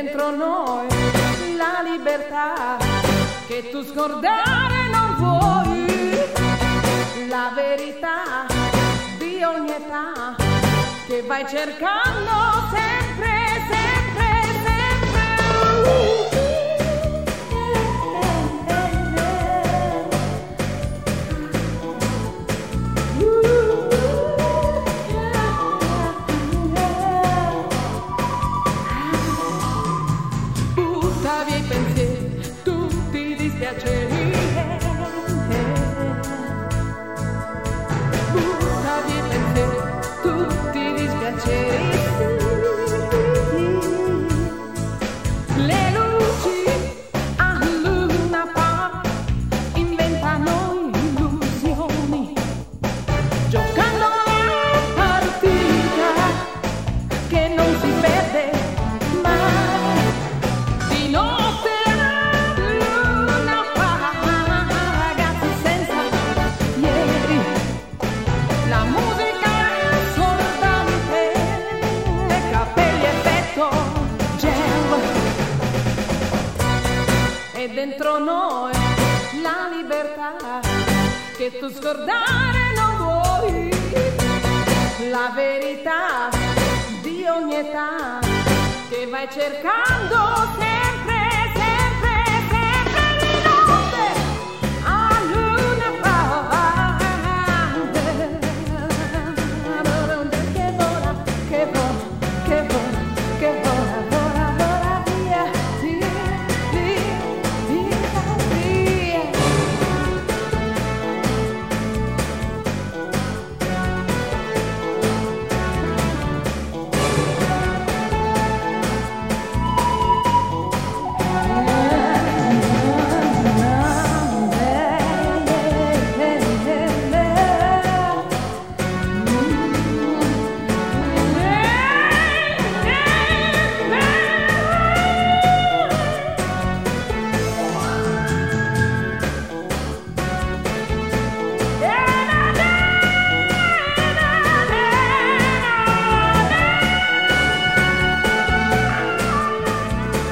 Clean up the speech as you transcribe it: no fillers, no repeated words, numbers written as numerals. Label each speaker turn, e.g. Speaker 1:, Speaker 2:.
Speaker 1: dentro noi la libertà che tu scordare non vuoi, la verità di ogni età che vai cercando sempre, sempre, sempre. Butta via i pensieri, tutti i dispiaceri. Butta via i pensieri, tutti i dispiaceri. Le luci a Luna Park inventano illusioni, giocando la partita che non si perde mai. Di notte a Luna Park, ragazzi senza ieri, la musica assordante, capelli effetto gel, e dentro noi la libertà che tu scordare non vuoi, la verità di ogni età che vai cercando.